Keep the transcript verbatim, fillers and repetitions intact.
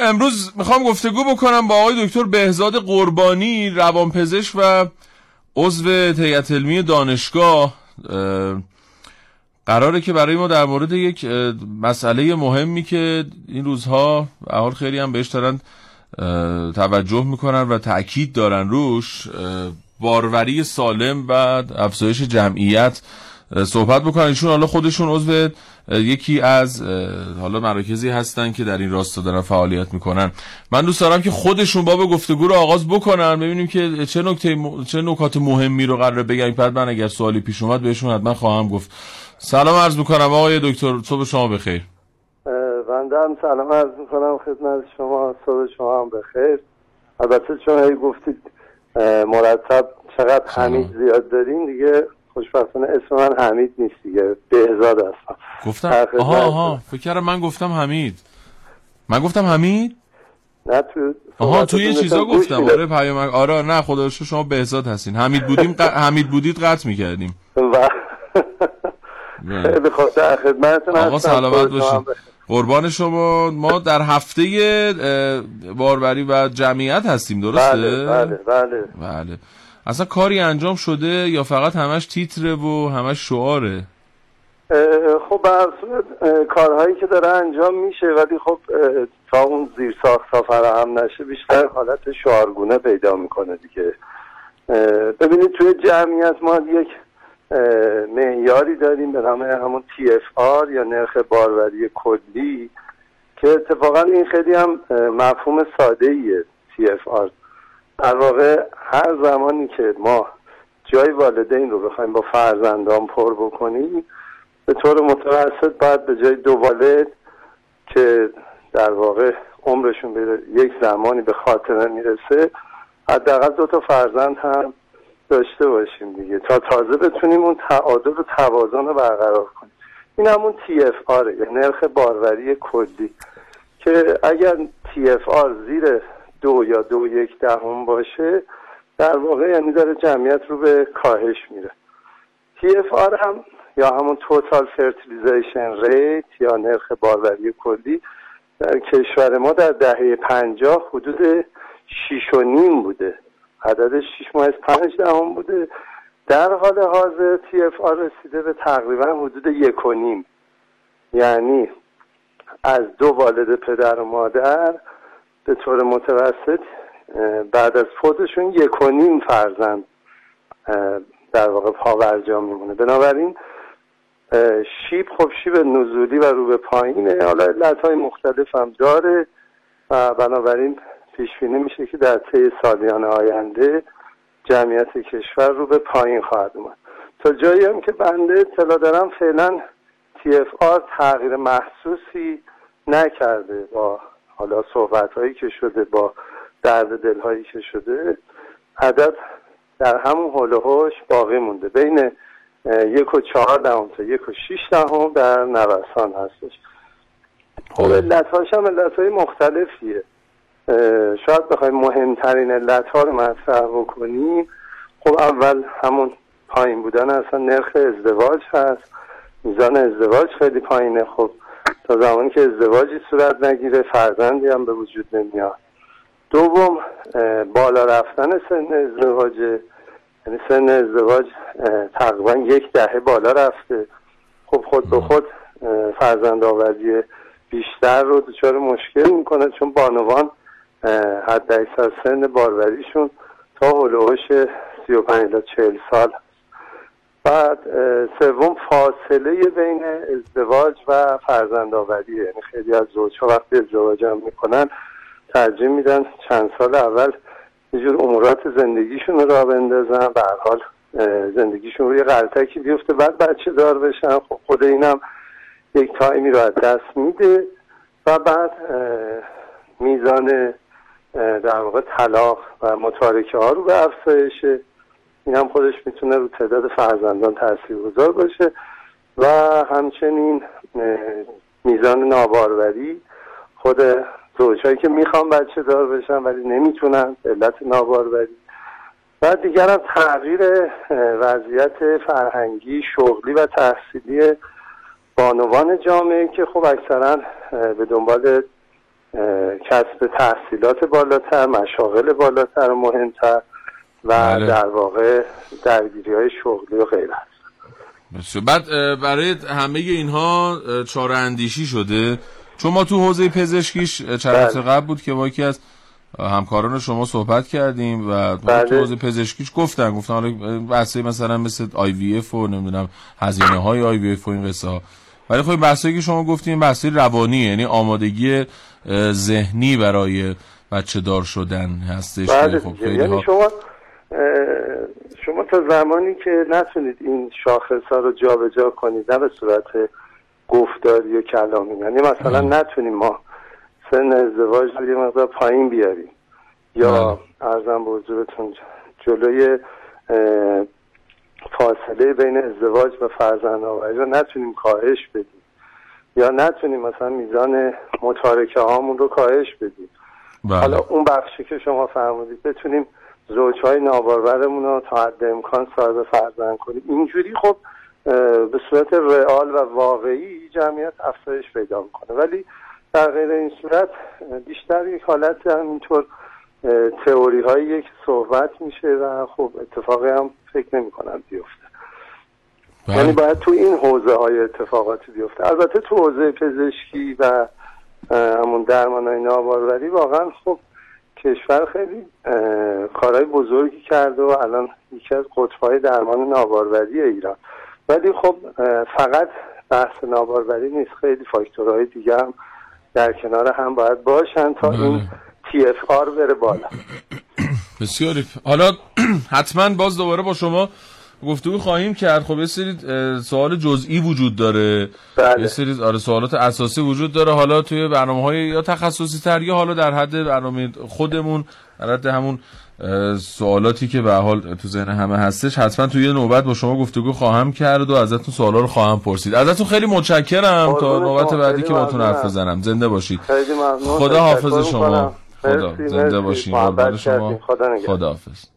امروز میخوام گفتگو بکنم با آقای دکتر بهزاد قربانی، روانپزشک و عضو هیئت علمی دانشگاه. قراره که برای ما در مورد یک مسئله مهمی که این روزها به حال خیلی هم بهش دارن توجه میکنن و تأکید دارن روش، باروری سالم و افزایش جمعیت، صحبت بکنن. ایشون حالا خودشون عضو یکی از حالا مراکزی هستن که در این راستا دارن فعالیت میکنن. من دوست دارم که خودشون باب گفتگو رو آغاز بکنن، ببینیم که چه نکته م... چه نکات مهمی رو قراره بگن. بعد من اگر سوالی پیش اومد بهشون حتما خواهم گفت. سلام عرض میکنم آقای دکتر، صبح شما بخیر. بنده هم سلام عرض میکنم خدمت شما، صبح شما هم بخیر. البته چون هی گفتید مرتب چقدر حمید زیاد دارین، دیگه خوشبختانه اسم من حمید نیست دیگه، بهزاد هستم. گفتم آها آها فکر کردم من گفتم حمید. من گفتم حمید؟ نه تو آها تو یه چیزا گفتم. آره پیام آره نه خدا رو شکر شما بهزاد هستین. حمید بودیم ق... حمید بودید قطع می‌کردیم. به خاطر خدمتتون هستم. آقا سلامت باشید. قربان شما. ما در هفته باروری و جمعیت هستیم، درسته؟ بله بله بله بله. اصلا کاری انجام شده یا فقط همش تیتره و همش شعاره؟ خب به هر صورت کارهایی که داره انجام میشه، ولی خب تا اون زیر ساخت‌ها فراهم نشه بیشتر حالت شعارگونه پیدا میکنه دیگه. ببینید توی جمعیت ما یک معیاری داریم به نام همون تی اف آر یا نرخ باروری کلی که اتفاقا این خیلی هم مفهوم ساده ایه. تی اف آر در واقع هر زمانی که ما جای والدین رو بخوایم با فرزندان پر بکنیم، به طور متوسط باید به جای دو والد که در واقع عمرشون به یک زمانی به خاتمه میرسه، حداقل دو تا فرزند هم داشته باشیم دیگه، تا تازه بتونیم اون تعادل و توازن رو برقرار کنیم. این همون تی اف آر یا نرخ باروری کلی که اگر تی اف آر زیر دو یا دو یک دهم باشه، در واقع یعنی داره جمعیت رو به کاهش میره. تی اف آر هم یا همون توتال فرتیلیزیشن ریت یا نرخ باروری کلی در کشور ما در دهه پنجاه حدود شیش و نیم بوده، عدد شیش ممیز پنج دهم بوده. در حال حاضر تی اف آر رسیده به تقریبا حدود یک و نیم، یعنی از دو والد پدر و مادر به طور متوسط بعد از فوتشون یک و نیم فرزند در واقع پاورجا میمونه. بنابراین شیب خب شیب نزولی و رو به پایینه، حالا علتهای مختلف هم داره و بنابراین پیش بینی میشه که در طی سالیان آینده جمعیت کشور رو به پایین خواهد اومد. تا جایی هم که بنده اطلاع دارم فعلا تی اف آر تغییر محسوسی نکرده، با حالا صحبت هایی که شده، با درد دل هایی که شده، عدد در همون حول و حوش باقی مونده، بین یک و چهار دهم تا یک و شیش دهم در نوسان هستش. خب علتهاش هم علتهای مختلفیه. شاید بخوایم مهمترین علتها رو مطرح بکنیم، خب اول همون پایین بودن اصلا نرخ ازدواج هست. میزان ازدواج خیلی پایینه. خب تا زمانی که ازدواجی صورت نگیره فرزندی هم به وجود نمیاد. دوم بالا رفتن سن ازدواجه، یعنی سن ازدواج تقریبا یک دهه بالا رفته. خب خود به خود فرزند آوری بیشتر رو دچار مشکل میکنه، چون بانوان حد اکثر سن باروریشون تا حول و حوش سی و پنج تا چهل سال. بعد سوم فاصله بین ازدواج و فرزند آوری، یعنی خیلی از زوجها وقتی ازدواج هم میکنن ترجیح میدن چند سال اول یه جور امورات زندگیشون رو راه بندازن، به هر حال زندگیشون روی غلطکی بیفته بعد بچه دار بشن. خب خود اینم یک تایمی رو از دست میده و بعد میزان در واقع طلاق و متارکه ها رو به افزایشه. این هم خودش میتونه رو تعداد فرزندان تاثیرگذار باشه و همچنین میزان ناباروری، خود زوجهایی که میخوان بچه دار بشن ولی نمیتونن به علت ناباروری، و دیگر هم تغییر وضعیت فرهنگی، شغلی و تحصیلی بانوان جامعه که خب اکثرا به دنبال کسب تحصیلات بالاتر، مشاغل بالاتر و مهمتر و بله. در واقع درگیری‌های شغلی و غیره. بعد برای همه اینها چاره اندیشی شده، چون ما تو حوزه پزشکیش چند روز قبل بود که با یکی از همکاران شما صحبت کردیم و بله. تو حوزه پزشکیش گفتن گفتن حالا بحثی مثلا مثل آی وی اف و نمیدونم هزینه های آی وی اف و این قصه ها، ولی خب بحثی که شما گفتین بحثی روانی، یعنی آمادگی ذهنی برای بچه دار شدن هستش. بله. خب خیلی یعنی ها... شما شما تا زمانی که نتونید این شاخص‌ها رو جابجا کنید، نه به صورت گفتاری و کلامی، یعنی مثلا نتونیم ما سن ازدواج رو یه مقدار پایین بیاریم یا عرضم به حضورتون جلوی فاصله بین ازدواج و فرزندآوری رو نتونیم کاهش بدیم یا نتونیم مثلا میزان متارکه هامون رو کاهش بدیم. بله. حالا اون بخشی که شما فرمودید بتونیم زوجهای نابارورمون رو تا حد امکان صاحب فرزند کنیم، اینجوری خب به صورت رئال و واقعی جمعیت افزایش پیدا میکنه. ولی در غیر این صورت بیشتر یک حالت همینطور تئوری هایی که صحبت میشه و خب اتفاقی هم فکر نمی کنم بیفته. یعنی باید تو این حوزه های اتفاقاتی بیفته. البته تو حوزه پزشکی و همون درمان های ناباروری واقعا خب کشور خیلی کارهای بزرگی کرده و الان یکی از قطب‌های درمان ناباروری ایران. ولی خب فقط بحث ناباروری نیست، خیلی فاکتورهای دیگه هم در کنار هم باید باشن تا بله. این تی اف آر بره بالا. بسیاری. حالا حتما باز دوباره با شما گفتگو خواهیم کرد. خب یه سری سوال جزئی وجود داره، بله. یه سری آره سوالات اساسی وجود داره، حالا توی برنامه‌های یا تخصصی تر یا حالا در حد برنامه خودمون، در حد همون سوالاتی که به حال تو ذهن همه هستش، حتما توی نوبت با شما گفتگو خواهم کرد و ازتون سوالا رو خواهم پرسید. ازتون خیلی متشکرم. تا نوبت بعدی که باهاتون حرف بزنم. زنده باشید. خیلی ممنون. خدا حافظ شما. خدا زنده باشید. قربان شما. خدا حافظ.